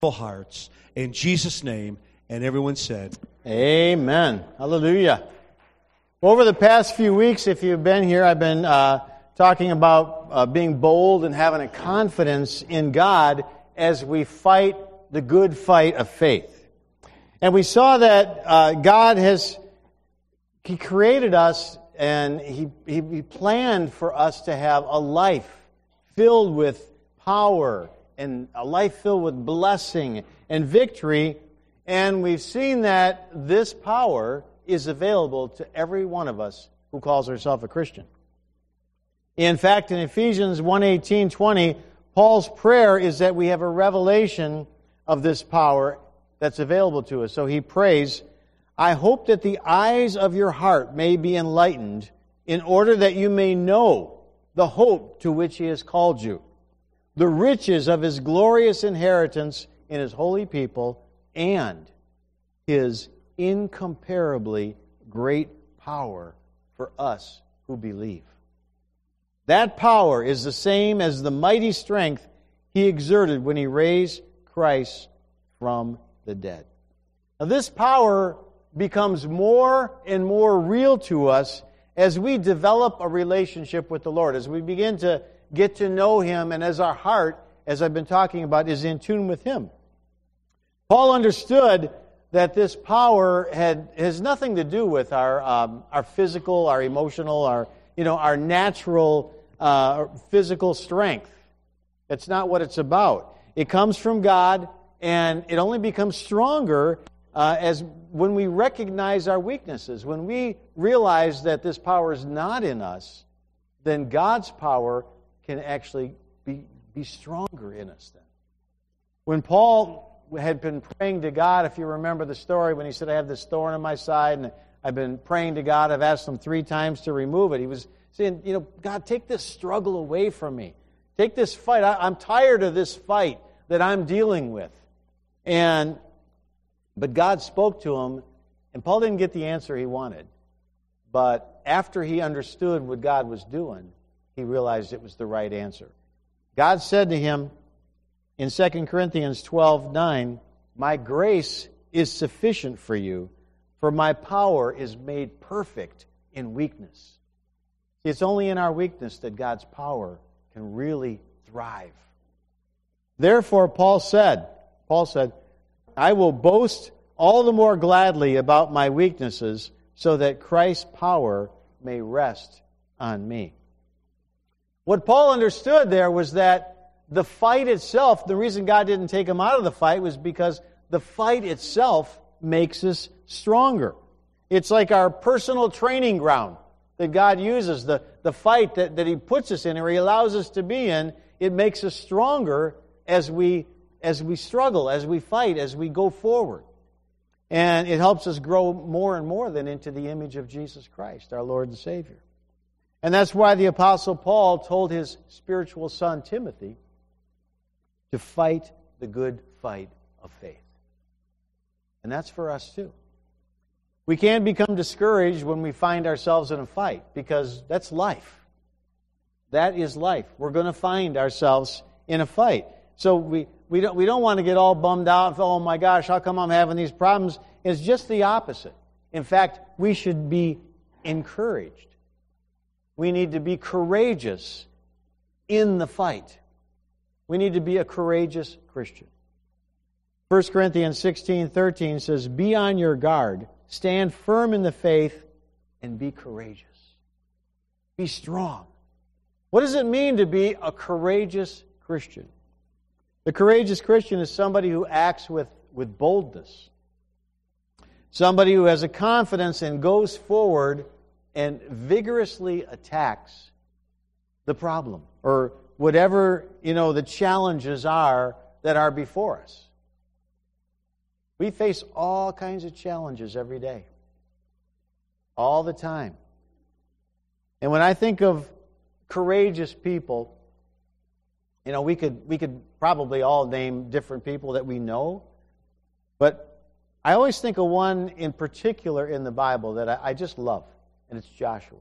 hearts. In Jesus' name, and everyone said, Amen. Hallelujah. Over the past few weeks, if you've been here, I've been talking about being bold and having a confidence in God as we fight the good fight of faith. And we saw that God He created us and He planned for us to have a life filled with power and a life filled with blessing and victory. And we've seen that this power is available to every one of us who calls herself a Christian. In fact, in Ephesians 1:18-20, Paul's prayer is that we have a revelation of this power that's available to us. So he prays, I hope that the eyes of your heart may be enlightened in order that you may know the hope to which He has called you, the riches of His glorious inheritance in His holy people, and His incomparably great power for us who believe. That power is the same as the mighty strength He exerted when He raised Christ from the dead. Now, this power becomes more and more real to us as we develop a relationship with the Lord, as we begin to get to know Him, and as our heart, as I've been talking about, is in tune with Him. Paul understood that this power has nothing to do with our physical, our emotional, our natural physical strength. That's not what it's about. It comes from God, and it only becomes stronger as when we recognize our weaknesses. When we realize that this power is not in us, then God's power can actually be stronger in us then. When Paul had been praying to God, if you remember the story, when he said, I have this thorn in my side, and I've been praying to God, I've asked Him 3 times to remove it. He was saying, God, take this struggle away from me. Take this fight. I'm tired of this fight that I'm dealing with. But God spoke to him, and Paul didn't get the answer he wanted. But after he understood what God was doing, he realized it was the right answer. God said to him in 2 Corinthians 12:9, my grace is sufficient for you, for my power is made perfect in weakness. It's only in our weakness that God's power can really thrive. Therefore, Paul said, I will boast all the more gladly about my weaknesses, so that Christ's power may rest on me. What Paul understood there was that the fight itself, the reason God didn't take him out of the fight was because the fight itself makes us stronger. It's like our personal training ground that God uses, the fight that He puts us in, or He allows us to be in. It makes us stronger as we struggle, as we fight, as we go forward. And it helps us grow more and more then into the image of Jesus Christ, our Lord and Savior. And that's why the Apostle Paul told his spiritual son Timothy to fight the good fight of faith. And that's for us too. We can't become discouraged when we find ourselves in a fight, because that's life. That is life. We're going to find ourselves in a fight. So we don't want to get all bummed out and oh my gosh, how come I'm having these problems? It's just the opposite. In fact, we should be encouraged. We need to be courageous in the fight. We need to be a courageous Christian. 1 Corinthians 16:13 says, be on your guard, stand firm in the faith, and be courageous. Be strong. What does it mean to be a courageous Christian? The courageous Christian is somebody who acts with boldness. Somebody who has a confidence and goes forward and vigorously attacks the problem or whatever, the challenges are that are before us. We face all kinds of challenges every day. All the time. And when I think of courageous people, we could probably all name different people that we know, but I always think of one in particular in the Bible that I just love, and it's Joshua.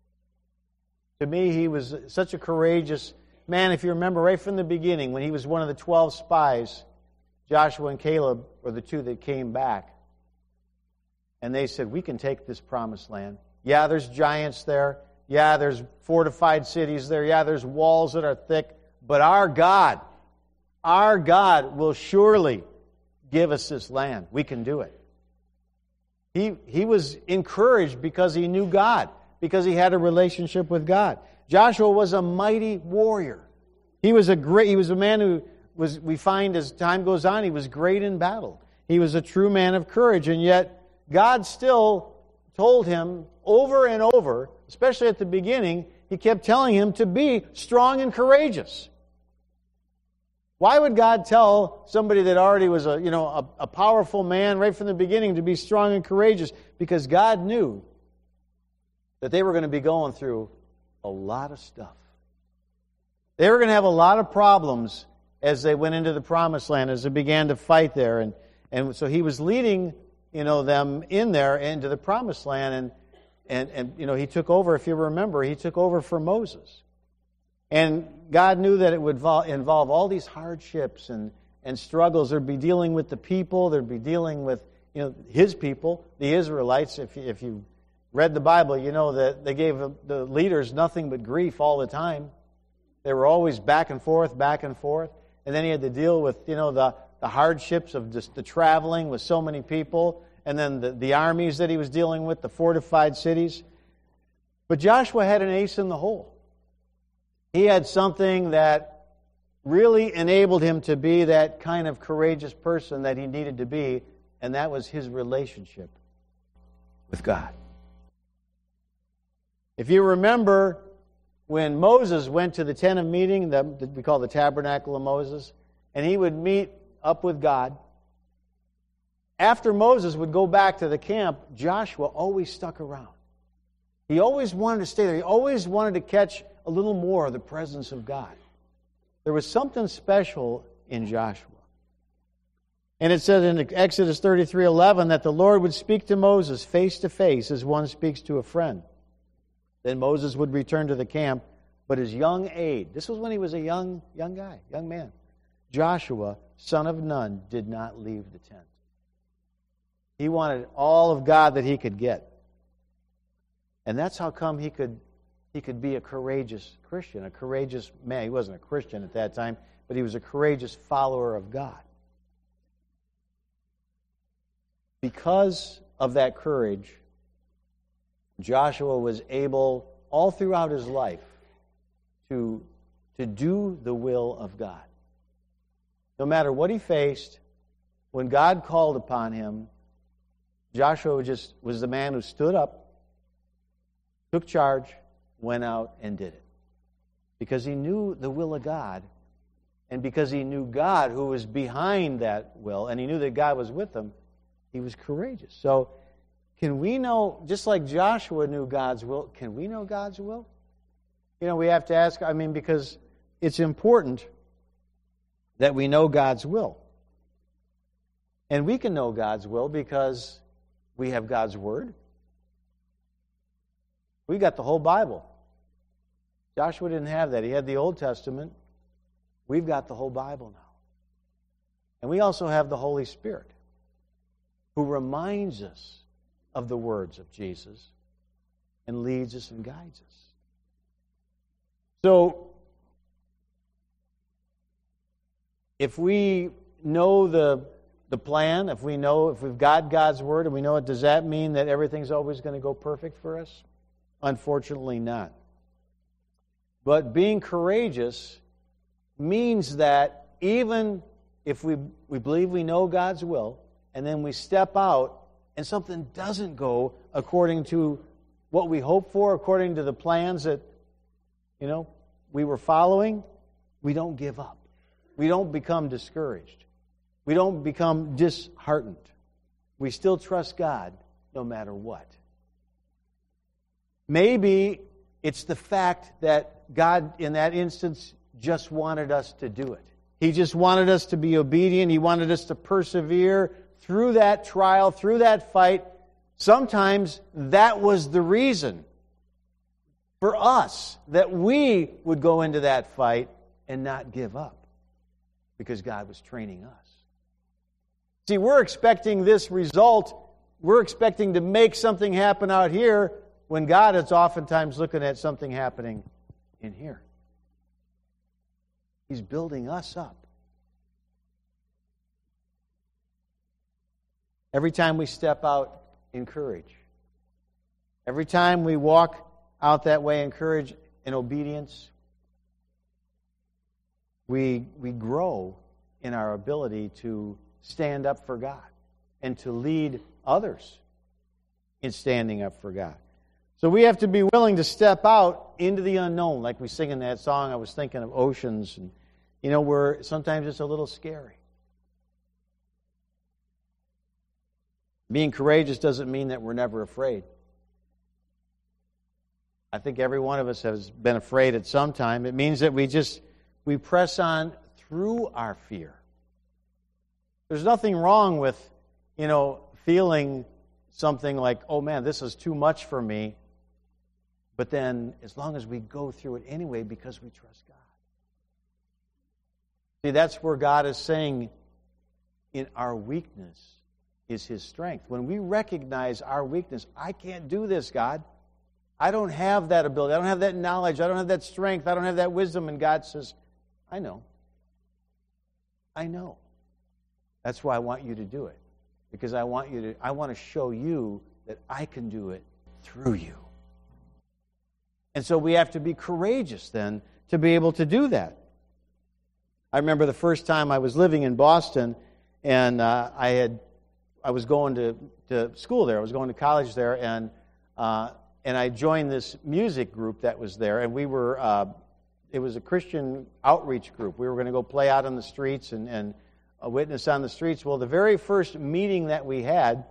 To me, he was such a courageous man. If you remember right from the beginning, when he was one of the 12 spies, Joshua and Caleb were the two that came back. And they said, we can take this promised land. Yeah, there's giants there. Yeah, there's fortified cities there. Yeah, there's walls that are thick. But our God will surely give us this land. We can do it. He was encouraged because he knew God, because he had a relationship with God. Joshua was a mighty warrior. He was a man who was, we find as time goes on, he was great in battle. He was a true man of courage, and yet God still told him over and over, especially at the beginning, he kept telling him to be strong and courageous. Why would God tell somebody that already was a powerful man right from the beginning to be strong and courageous? Because God knew that they were going to be going through a lot of stuff. They were going to have a lot of problems as they went into the promised land, as they began to fight there. And so he was leading them in there into the promised land. And he took over, if you remember, he took over for Moses. And God knew that it would involve all these hardships and struggles. There'd be dealing with the people. There'd be dealing with his people, the Israelites. If you read the Bible, you know that they gave the leaders nothing but grief all the time. They were always back and forth. And then he had to deal with the hardships of just the traveling with so many people, and then the armies that he was dealing with, the fortified cities. But Joshua had an ace in the hole. He had something that really enabled him to be that kind of courageous person that he needed to be, and that was his relationship with God. If you remember, when Moses went to the tent of meeting, that we call the tabernacle of Moses, and he would meet up with God, after Moses would go back to the camp, Joshua always stuck around. He always wanted to stay there. He always wanted to catch a little more of the presence of God. There was something special in Joshua. And it says in Exodus 33:11 that the Lord would speak to Moses face to face as one speaks to a friend. Then Moses would return to the camp, but his young aide, this was when he was a young man, Joshua, son of Nun, did not leave the tent. He wanted all of God that he could get. And that's how come he could be a courageous Christian, a courageous man. He wasn't a Christian at that time, but he was a courageous follower of God. Because of that courage, Joshua was able, all throughout his life, to do the will of God. No matter what he faced, when God called upon him, Joshua was the man who stood up, took charge, went out and did it. Because he knew the will of God, and because he knew God who was behind that will, and he knew that God was with him, he was courageous. So, can we know, just like Joshua knew God's will, can we know God's will? We have to ask, because it's important that we know God's will. And we can know God's will because we have God's Word. We got the whole Bible. Joshua didn't have that. He had the Old Testament. We've got the whole Bible now. And we also have the Holy Spirit, who reminds us of the words of Jesus and leads us and guides us. So, if we know the plan, if we've got God's Word and we know it, does that mean that everything's always going to go perfect for us? Unfortunately not. But being courageous means that even if we believe we know God's will, and then we step out and something doesn't go according to what we hoped for, according to the plans that we were following, we don't give up. We don't become discouraged. We don't become disheartened. We still trust God no matter what. Maybe it's the fact that God, in that instance, just wanted us to do it. He just wanted us to be obedient. He wanted us to persevere through that trial, through that fight. Sometimes that was the reason for us that we would go into that fight and not give up, because God was training us. See, we're expecting this result. We're expecting to make something happen out here when God is oftentimes looking at something happening in here. He's building us up. Every time we step out in courage, every time we walk out that way in courage and obedience, we grow in our ability to stand up for God and to lead others in standing up for God. So we have to be willing to step out into the unknown, like we sing in that song. I was thinking of oceans, and where sometimes it's a little scary. Being courageous doesn't mean that we're never afraid. I think every one of us has been afraid at some time. It means that we press on through our fear. There's nothing wrong with, feeling something like, oh man, this is too much for me. But then, as long as we go through it anyway because we trust God. See, that's where God is saying, in our weakness is His strength. When we recognize our weakness, I can't do this, God. I don't have that ability. I don't have that knowledge. I don't have that strength. I don't have that wisdom. And God says, I know. I know. That's why I want you to do it. Because I want to show you that I can do it through you. And so we have to be courageous then to be able to do that. I remember the first time I was living in Boston, and I was going to school there. I was going to college there, and I joined this music group that was there, and we were. It was a Christian outreach group. We were going to go play out on the streets and witness on the streets. Well, the very first meeting that we had,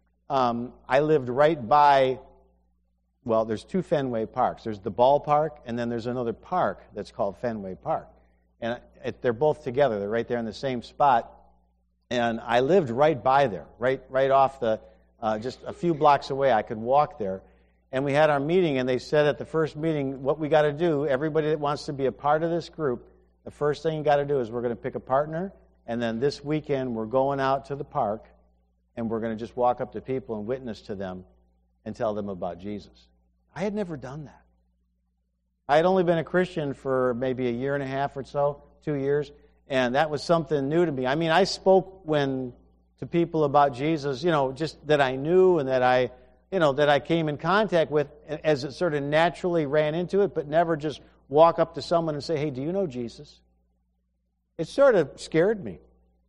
I lived right by. Well, there's two Fenway Parks. There's the ballpark, and then there's another park that's called Fenway Park. And they're both together. They're right there in the same spot. And I lived right by there, right off just a few blocks away. I could walk there. And we had our meeting, and they said at the first meeting, what we got to do, everybody that wants to be a part of this group, the first thing you got to do is we're going to pick a partner, and then this weekend we're going out to the park, and we're going to just walk up to people and witness to them and tell them about Jesus. I had never done that. I had only been a Christian for maybe a year and a half or so, 2 years, and that was something new to me. I mean, I spoke to people about Jesus, just that I knew and that I came in contact with as it sort of naturally ran into it, but never just walk up to someone and say, hey, do you know Jesus? It sort of scared me.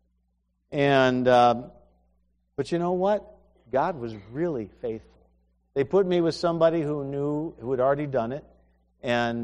And but you know what? God was really faithful. They put me with somebody who had already done it, and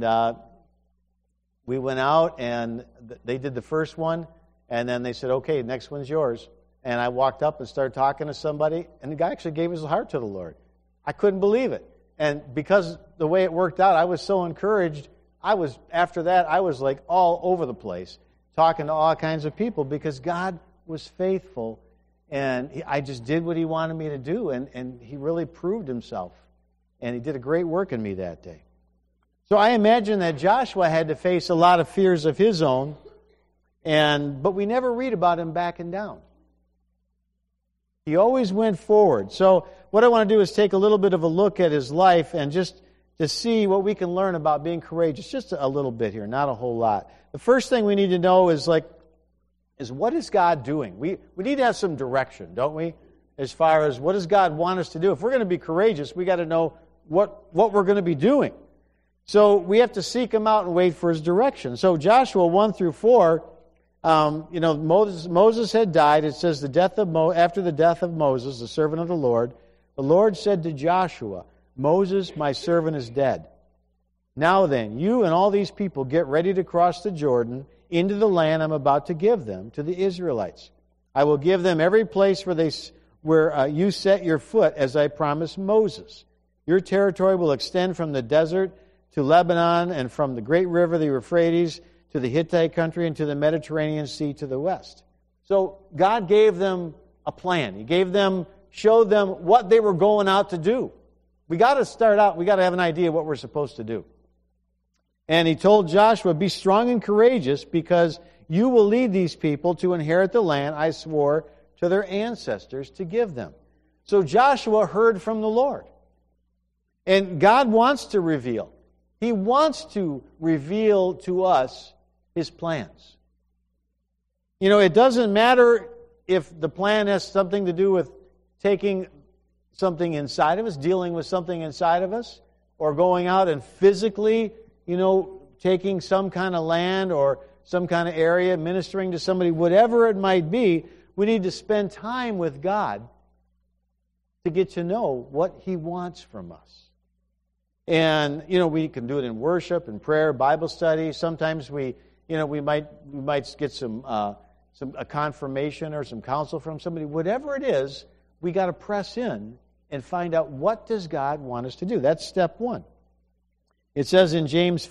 we went out, and they did the first one, and then they said, okay, next one's yours. And I walked up and started talking to somebody, and the guy actually gave his heart to the Lord. I couldn't believe it. And because the way it worked out, I was so encouraged. After that, I was like all over the place, talking to all kinds of people, because God was faithful, and I just did what He wanted me to do, and He really proved Himself. And He did a great work in me that day. So I imagine that Joshua had to face a lot of fears of his own, but we never read about him backing down. He always went forward. So what I want to do is take a little bit of a look at his life and just to see what we can learn about being courageous. Just a little bit here, not a whole lot. The first thing we need to know is what is God doing? We need to have some direction, don't we? As far as what does God want us to do? If we're going to be courageous, we got to know what we're going to be doing. So we have to seek Him out and wait for His direction. So Joshua 1-4, Moses had died. It says after the death of Moses, the servant of the Lord said to Joshua, Moses, my servant, is dead. Now then, you and all these people get ready to cross the Jordan into the land I'm about to give them, to the Israelites. I will give them every place where you set your foot, as I promised Moses. Your territory will extend from the desert to Lebanon, and from the great river, the Euphrates, to the Hittite country, and to the Mediterranean Sea to the west. So God gave them a plan. He showed them what they were going out to do. We got to start out, we got to have an idea what we're supposed to do. And He told Joshua, be strong and courageous, because you will lead these people to inherit the land I swore to their ancestors to give them. So Joshua heard from the Lord. And God wants to reveal. He wants to reveal to us His plans. You know, it doesn't matter if the plan has something to do with taking something inside of us, dealing with something inside of us, or going out and physically, taking some kind of land or some kind of area, ministering to somebody, whatever it might be. We need to spend time with God to get to know what He wants from us. And, we can do it in worship and prayer, Bible study. Sometimes we might get a confirmation or some counsel from somebody. Whatever it is, we got to press in and find out, what does God want us to do? That's step one. It says in James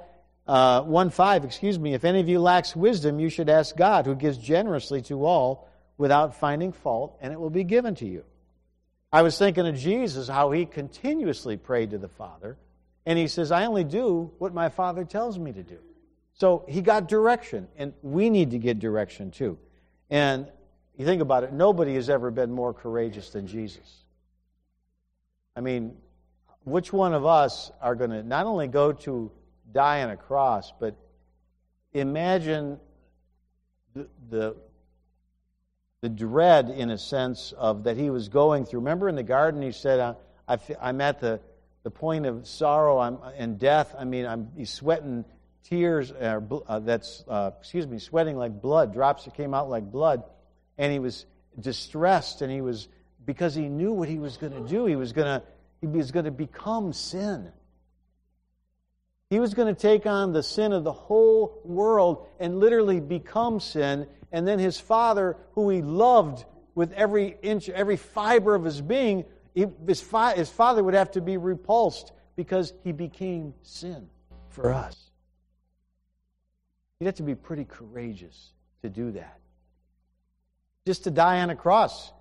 1:5, if any of you lacks wisdom, you should ask God, who gives generously to all without finding fault, and it will be given to you. I was thinking of Jesus, how He continuously prayed to the Father, and He says, I only do what my Father tells me to do. So He got direction, and we need to get direction too. And you think about it, nobody has ever been more courageous than Jesus. I mean, which one of us are going to not only go to die on a cross, but imagine the dread, in a sense, of that He was going through. Remember in the garden He said, I'm at the point of sorrow and death. I mean, He's sweating tears, sweating like blood, drops that came out like blood. And He was distressed, and He was, because He knew what He was going to do. He was going to become sin. He was going to take on the sin of the whole world and literally become sin. And then His Father, who He loved with every inch, every fiber of His being, His Father would have to be repulsed because He became sin for us. You'd have to be pretty courageous to do that. Just to die on a cross.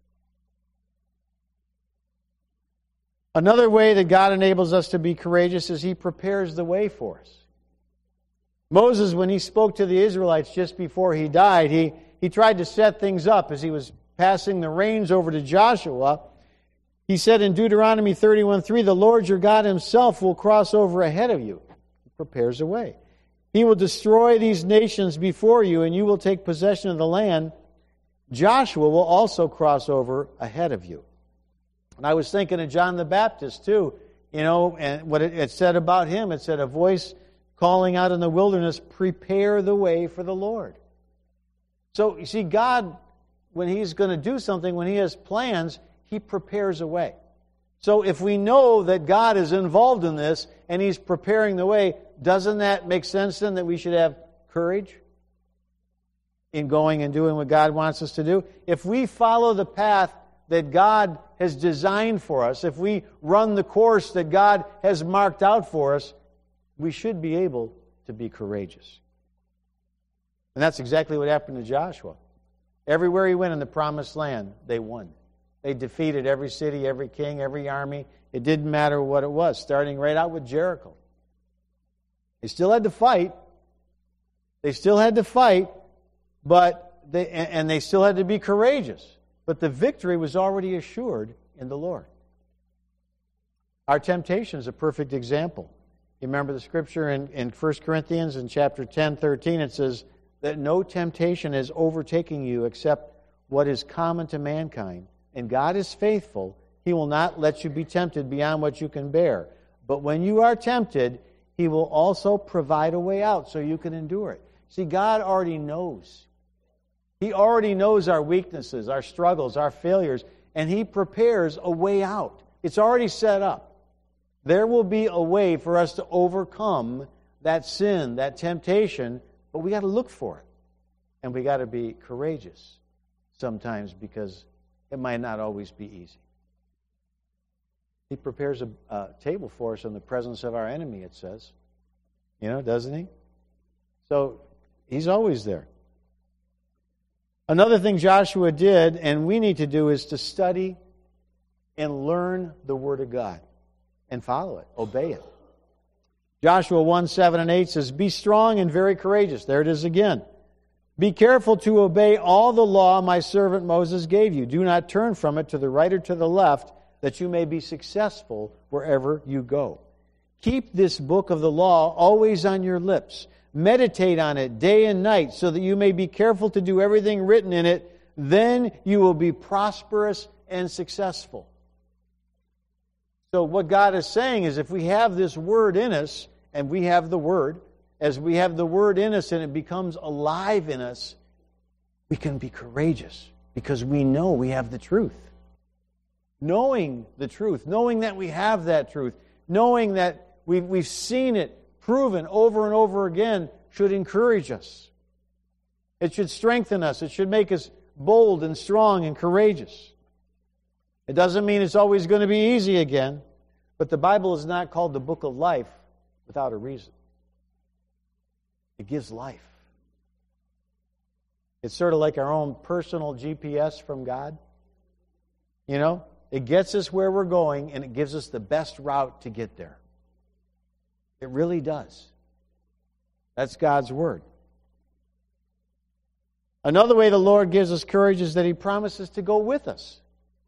Another way that God enables us to be courageous is He prepares the way for us. Moses, when he spoke to the Israelites just before he died, he tried to set things up as he was passing the reins over to Joshua. He said in Deuteronomy 31:3, the Lord your God Himself will cross over ahead of you. He prepares a way. He will destroy these nations before you, and you will take possession of the land. Joshua will also cross over ahead of you. And I was thinking of John the Baptist too, and what it said about him. It said, a voice calling out in the wilderness, prepare the way for the Lord. So, you see, God, when He's going to do something, when He has plans, He prepares a way. So if we know that God is involved in this and He's preparing the way, doesn't that make sense then that we should have courage in going and doing what God wants us to do? If we follow the path that God has designed for us, if we run the course that God has marked out for us, we should be able to be courageous. And that's exactly what happened to Joshua. Everywhere he went in the Promised Land, they won. They defeated every city, every king, every army. It didn't matter what it was, starting right out with Jericho. They still had to fight. They still had to fight, but they still had to be courageous. But the victory was already assured in the Lord. Our temptation is a perfect example. You remember the scripture in 1 Corinthians in chapter 10:13, it says that no temptation is overtaking you except what is common to mankind. And God is faithful. He will not let you be tempted beyond what you can bear. But when you are tempted, He will also provide a way out so you can endure it. See, God already knows. He already knows our weaknesses, our struggles, our failures, and He prepares a way out. It's already set up. There will be a way for us to overcome that sin, that temptation, but we got to look for it. And we got to be courageous sometimes because it might not always be easy. He prepares a table for us in the presence of our enemy, it says. Doesn't He? So He's always there. Another thing Joshua did, and we need to do, is to study and learn the Word of God and follow it, obey it. Joshua 1:7 and 8 says, be strong and very courageous. There it is again. Be careful to obey all the law my servant Moses gave you. Do not turn from it to the right or to the left, that you may be successful wherever you go. Keep this book of the law always on your lips. Meditate on it day and night, so that you may be careful to do everything written in it. Then you will be prosperous and successful. So what God is saying is, if we have this Word in us, and we have the Word, as we have the Word in us and it becomes alive in us, we can be courageous because we know we have the truth. Knowing the truth, knowing that we have that truth, knowing that we've seen it proven over and over again should encourage us. It should strengthen us. It should make us bold and strong and courageous. It doesn't mean it's always going to be easy again, but the Bible is not called the book of life without a reason. It gives life. It's sort of like our own personal GPS from God. You know, it gets us where we're going and it gives us the best route to get there. It really does. That's God's Word. Another way the Lord gives us courage is that He promises to go with us.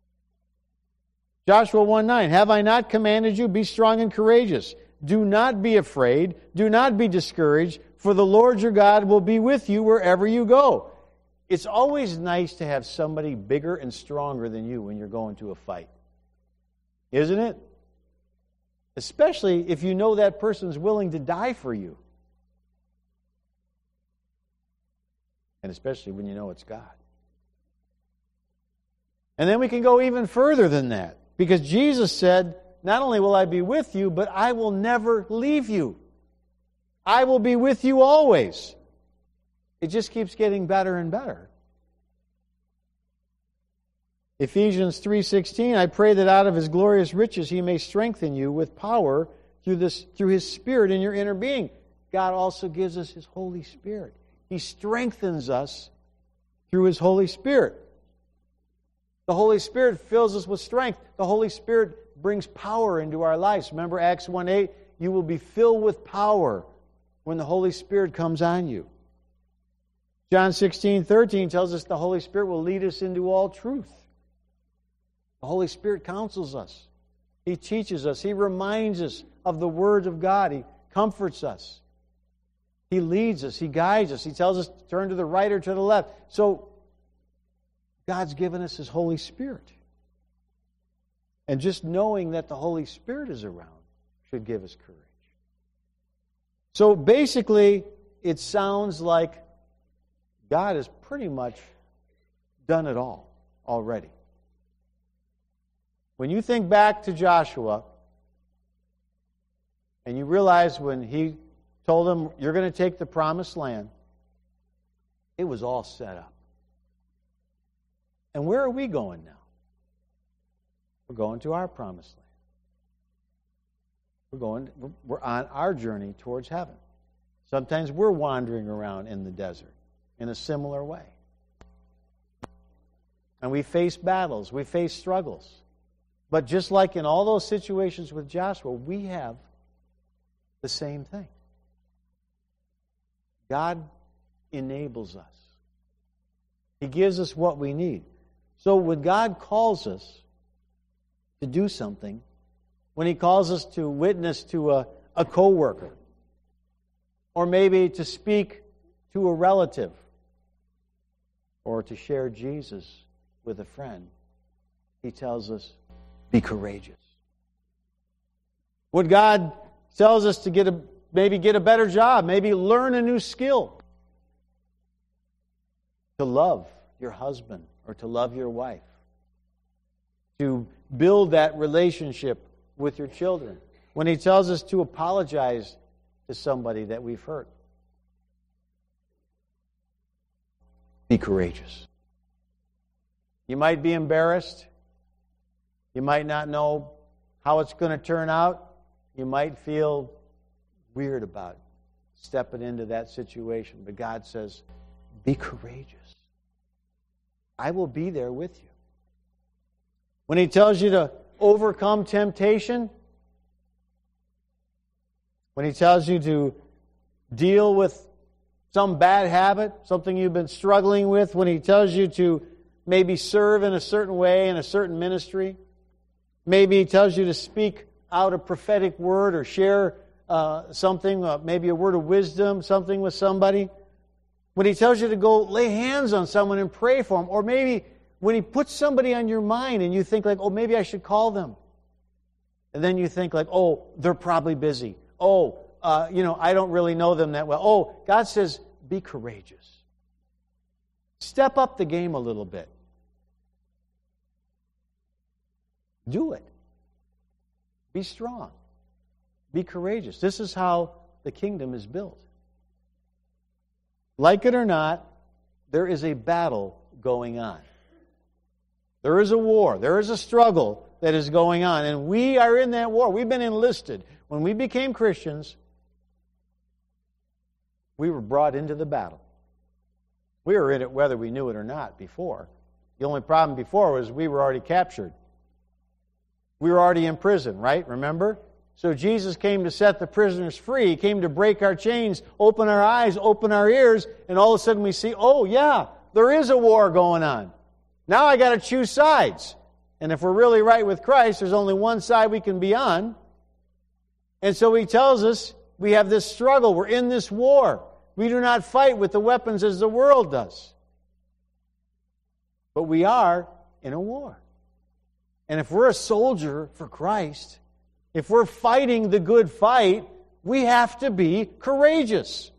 Joshua 1:9, have I not commanded you? Be strong and courageous. Do not be afraid. Do not be discouraged, for the Lord your God will be with you wherever you go. It's always nice to have somebody bigger and stronger than you when you're going to a fight. Isn't it? Especially if you know that person's willing to die for you. And especially when you know it's God. And then we can go even further than that. Because Jesus said, not only will I be with you, but I will never leave you. I will be with you always. It just keeps getting better and better. Ephesians 3:16, I pray that out of His glorious riches He may strengthen you with power through His Spirit in your inner being. God also gives us His Holy Spirit. He strengthens us through His Holy Spirit. The Holy Spirit fills us with strength. The Holy Spirit brings power into our lives. Remember Acts 1:8, you will be filled with power when the Holy Spirit comes on you. John 16:13 tells us the Holy Spirit will lead us into all truth. The Holy Spirit counsels us. He teaches us. He reminds us of the Word of God. He comforts us. He leads us. He guides us. He tells us to turn to the right or to the left. So, God's given us His Holy Spirit. And just knowing that the Holy Spirit is around should give us courage. So basically, it sounds like God has pretty much done it all already. When you think back to Joshua, and you realize when he told him, you're going to take the promised land, it was all set up. And where are we going now? We're going to our promised land. We're on our journey towards heaven. Sometimes we're wandering around in the desert in a similar way. And we face battles, we face struggles. But just like in all those situations with Joshua, we have the same thing. God enables us. He gives us what we need. So when God calls us to do something, when He calls us to witness to a coworker, or maybe to speak to a relative, or to share Jesus with a friend, He tells us, be courageous. When God tells us to maybe get a better job, maybe learn a new skill, to love your husband or to love your wife, to build that relationship with your children, when He tells us to apologize to somebody that we've hurt, be courageous. You might be embarrassed. You might not know how it's going to turn out. You might feel weird about stepping into that situation. But God says, be courageous. I will be there with you. When He tells you to overcome temptation, when He tells you to deal with some bad habit, something you've been struggling with, when He tells you to maybe serve in a certain way in a certain ministry, maybe He tells you to speak out a prophetic word or share something, maybe a word of wisdom, something with somebody, when He tells you to go lay hands on someone and pray for them, or maybe when He puts somebody on your mind and you think like, oh, maybe I should call them. And then you think like, oh, they're probably busy. Oh, I don't really know them that well. Oh, God says, be courageous. Step up the game a little bit. Do it. Be strong. Be courageous. This is how the kingdom is built. Like it or not, there is a battle going on. There is a war. There is a struggle that is going on. And we are in that war. We've been enlisted. When we became Christians, we were brought into the battle. We were in it whether we knew it or not before. The only problem before was we were already captured. We were already in prison, right? Remember? So Jesus came to set the prisoners free. He came to break our chains, open our eyes, open our ears, and all of a sudden we see, oh yeah, there is a war going on. Now I got to choose sides. And if we're really right with Christ, there's only one side we can be on. And so He tells us we have this struggle. We're in this war. We do not fight with the weapons as the world does. But we are in a war. And if we're a soldier for Christ, if we're fighting the good fight, we have to be courageous.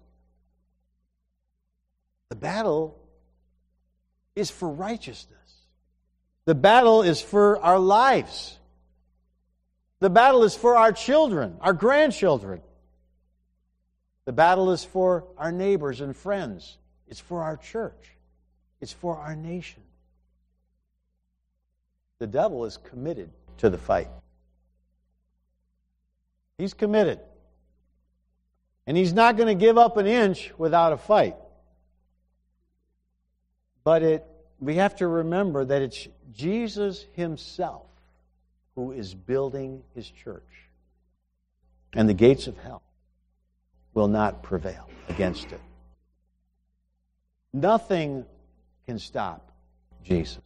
The battle is for righteousness. The battle is for our lives. The battle is for our children, our grandchildren. The battle is for our neighbors and friends. It's for our church. It's for our nation. The devil is committed to the fight. He's committed. And he's not going to give up an inch without a fight. But we have to remember that it's Jesus Himself who is building His church. And the gates of hell will not prevail against it. Nothing can stop Jesus.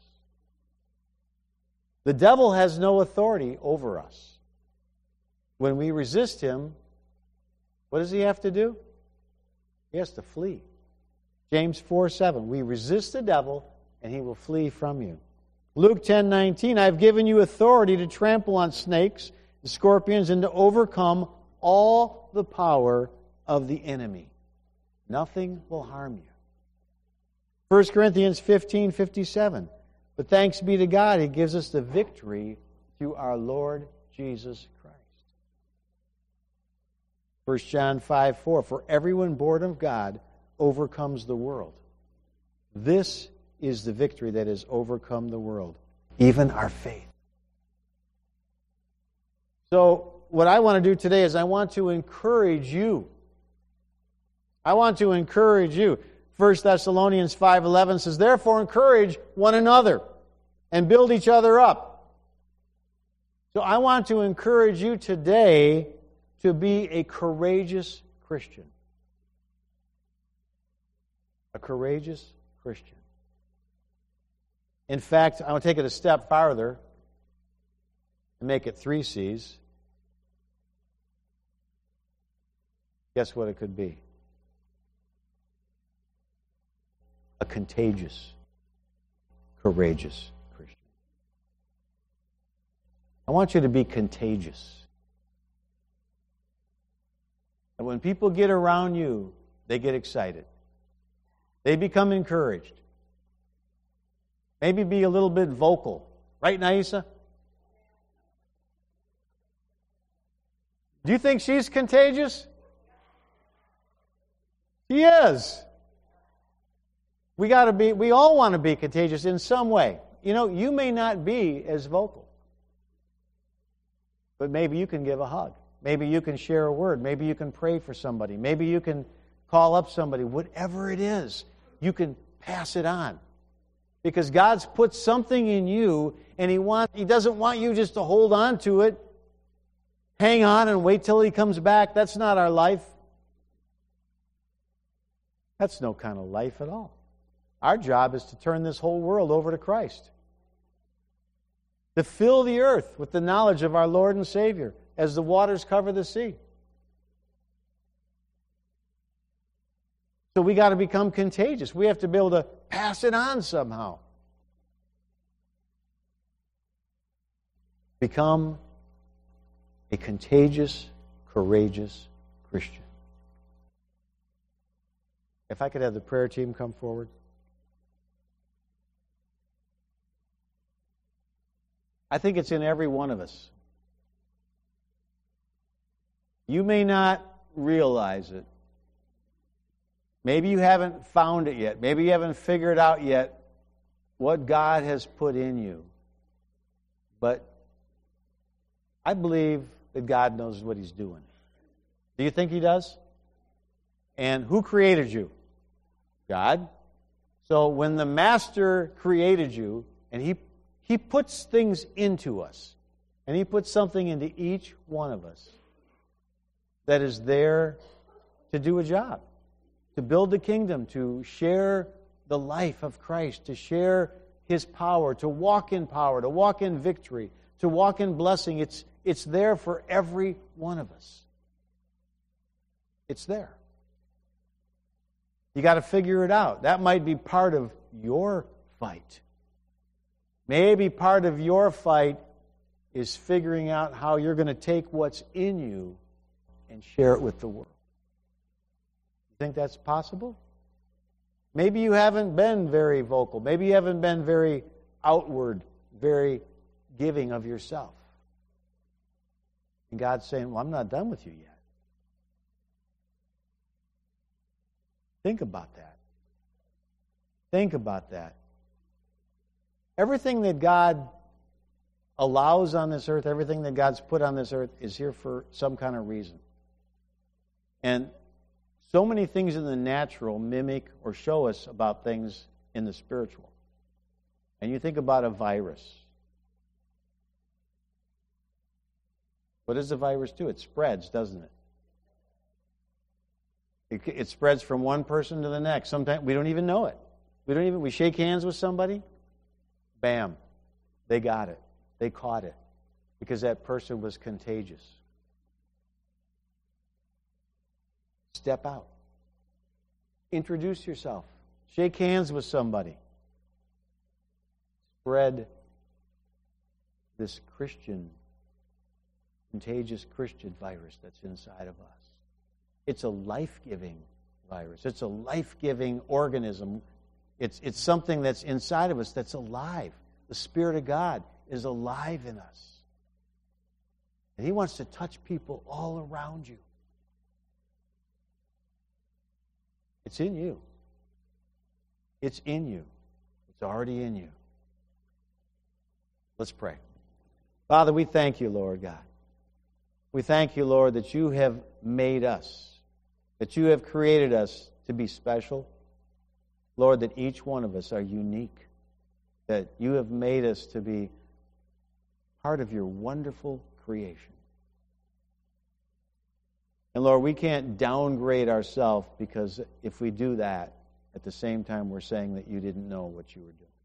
The devil has no authority over us. When we resist him, what does he have to do? He has to flee. James 4:7, we resist the devil and he will flee from you. Luke 10:19, I have given you authority to trample on snakes and scorpions and to overcome all the power of the enemy. Nothing will harm you. 1 Corinthians 15:57, but thanks be to God, He gives us the victory through our Lord Jesus Christ. 1 John 5:4, for everyone born of God overcomes the world. This is the victory that has overcome the world, even our faith. So, what I want to do today is I want to encourage you. I want to encourage you. 1 Thessalonians 5:11 says, therefore encourage one another and build each other up. So I want to encourage you today to be a courageous Christian. A courageous Christian. In fact, I want to take it a step farther and make it 3 C's. Guess what it could be? A contagious, courageous Christian. I want you to be contagious. And when people get around you, they get excited. They become encouraged. Maybe be a little bit vocal. Right, Naisa? Do you think she's contagious? She is. We all want to be contagious in some way. You know, you may not be as vocal. But maybe you can give a hug. Maybe you can share a word. Maybe you can pray for somebody. Maybe you can call up somebody. Whatever it is, you can pass it on. Because God's put something in you, and He doesn't want you just to hold on to it, hang on and wait till He comes back. That's not our life. That's no kind of life at all. Our job is to turn this whole world over to Christ. To fill the earth with the knowledge of our Lord and Savior as the waters cover the sea. So we got to become contagious. We have to be able to pass it on somehow. Become a contagious, courageous Christian. If I could have the prayer team come forward. I think it's in every one of us. You may not realize it. Maybe you haven't found it yet. Maybe you haven't figured out yet what God has put in you. But I believe that God knows what He's doing. Do you think He does? And who created you? God. So when the Master created you, and He puts things into us, and He puts something into each one of us that is there to do a job, to build the kingdom, to share the life of Christ, to share His power, to walk in victory, to walk in blessing. It's there for every one of us. It's there. You got to figure it out. That might be part of your fight. Maybe part of your fight is figuring out how you're going to take what's in you and share it with the world. You think that's possible? Maybe you haven't been very vocal. Maybe you haven't been very outward, very giving of yourself. And God's saying, well, I'm not done with you yet. Think about that. Think about that. Everything that God allows on this earth, everything that God's put on this earth is here for some kind of reason. And so many things in the natural mimic or show us about things in the spiritual. And you think about a virus. What does the virus do? It spreads, doesn't it? It spreads from one person to the next. Sometimes we don't even know it. We shake hands with somebody, bam, they got it. They caught it because that person was contagious. Step out. Introduce yourself. Shake hands with somebody. Spread this contagious Christian virus that's inside of us. It's a life-giving virus. It's a life-giving organism. It's something that's inside of us that's alive. The Spirit of God is alive in us. And He wants to touch people all around you. It's in you. It's in you. It's already in you. Let's pray. Father, we thank you, Lord God. We thank you, Lord, that you have made us, that you have created us to be special. Lord, that each one of us are unique, that you have made us to be part of your wonderful creation. And Lord, we can't downgrade ourselves because if we do that, at the same time we're saying that you didn't know what you were doing.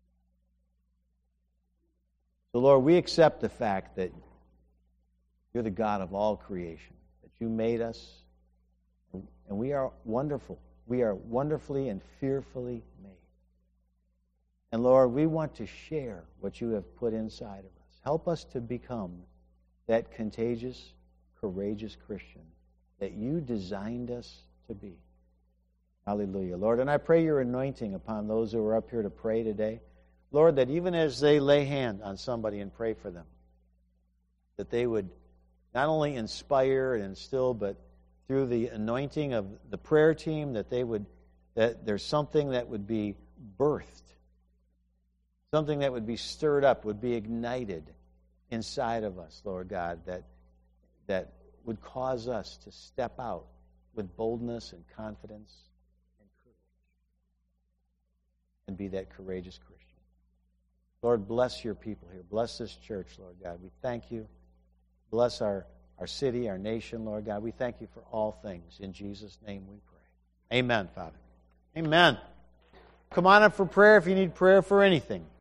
So Lord, we accept the fact that you're the God of all creation, that you made us, and we are wonderful. We are wonderfully and fearfully made. And Lord, we want to share what you have put inside of us. Help us to become that contagious, courageous Christian that you designed us to be. Hallelujah, Lord. And I pray your anointing upon those who are up here to pray today. Lord, that even as they lay hand on somebody and pray for them, that they would not only inspire and instill, but through the anointing of the prayer team, that there's something that would be birthed, something that would be stirred up, would be ignited inside of us, Lord God, that would cause us to step out with boldness and confidence and courage and be that courageous Christian. Lord, bless your people here. Bless this church, Lord God. We thank you. Bless our city, our nation, Lord God. We thank you for all things. In Jesus' name we pray. Amen, Father. Amen. Come on up for prayer if you need prayer for anything.